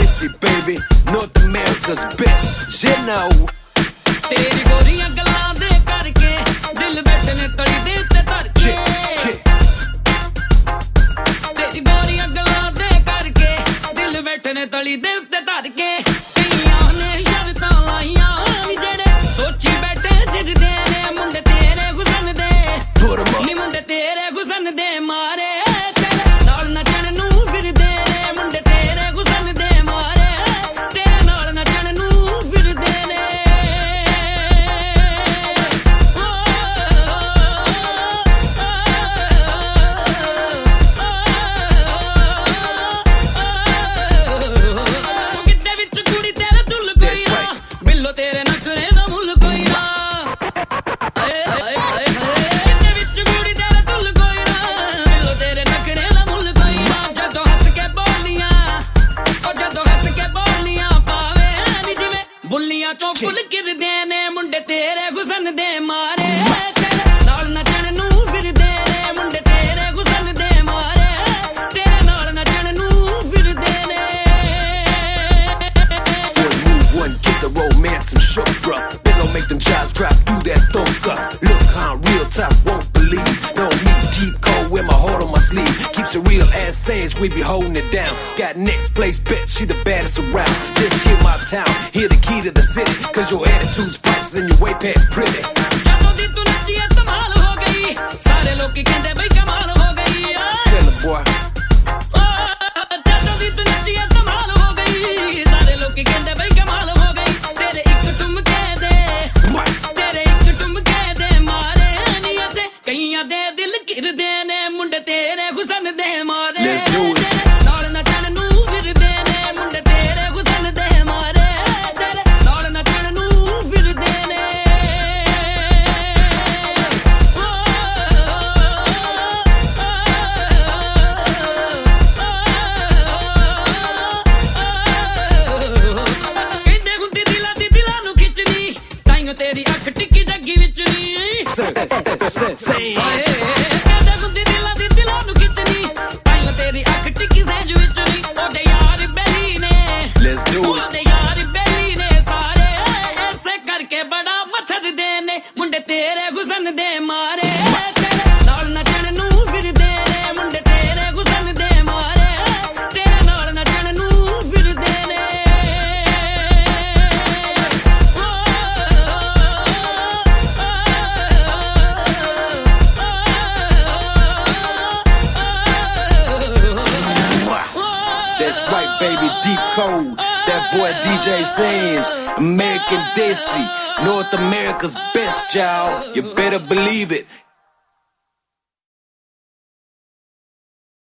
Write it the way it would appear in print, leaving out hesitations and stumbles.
Desi, baby, North America's best, you know. तेरी गोरियां गल्लां दे करके दिल बैठने तली दे ते धड़के तेरी गोरियां गल्लां दे करके दिल बैठने तली दे ते धड़के कईयां ने शर्तां लाइयां जेड़े सोची बैठे जिजदे ने मुंडे तेरे हुसन दे नी मुंडे तेरे हुसन दे मारे तेरे नाल नचण नूं फिरदे ने मुंडे तेरे हुसन दे मारे तेरे नाल नचण नूं फिरदे ने तेरे नखरे दा मुल कोई ना इत्ते विच कुड़ी तेरे तुल कोई ना बिल्लो तेरे नखरे दा मुल कोई ना जदों हंस के बोलियां ओ जदों हंस के बोलियां पावे नी जिवें बुल्लियां चों फुल किरदे ने मुंडे तेरे हुसन दे मारे तेरे नाल नचण नूं फिरदे ने मुंडे तेरे हुसन दे मारे तेरे नाल नचण नूं फिरदे ने One, get the romance, I'm shook, bruh. They gon' make them jobs drop, do that thunk up. Look, I'm real tough, won't believe. No need to keep cold, wear my heart on my sleeve. Keeps a real ass sage, we be holding it down. Got next place bet, she the baddest around. This here my town, here the key to the city. Cause your attitude's priceless and you're way past pretty. Tell the boy. दे दिल किरदे ने मुंडे तेरे हुसन दे मारे Let's do it. नाल नचण नूं फिरदे ने मुंडे तेरे हुसन दे मारे तेरे नाल नचण नूं फिरदे ने कहंदे हुंदी दिलां नूं खिचनी ताईं तेरी अख टिक्की जग्गी विच नी कहंदे हुंदी दिलां नूं खिचनी ताईं तेरी अख टिक्की सैंज विच नी ओदे यार बेली ने Let's do it. ओदे यार बेली ने सारे ऐसे करके बड़ा मछरदे ने मुंडे तेरे हुसन दे मारे तेरे नाल नचण नूं फिरदे ने मुंडे तेरे हुसन दे मारे तेरे नाल नचण नूं फिरदे ने That's right, baby, deep code. That boy DJ Sands, American Desi, North America's best, y'all. You better believe it.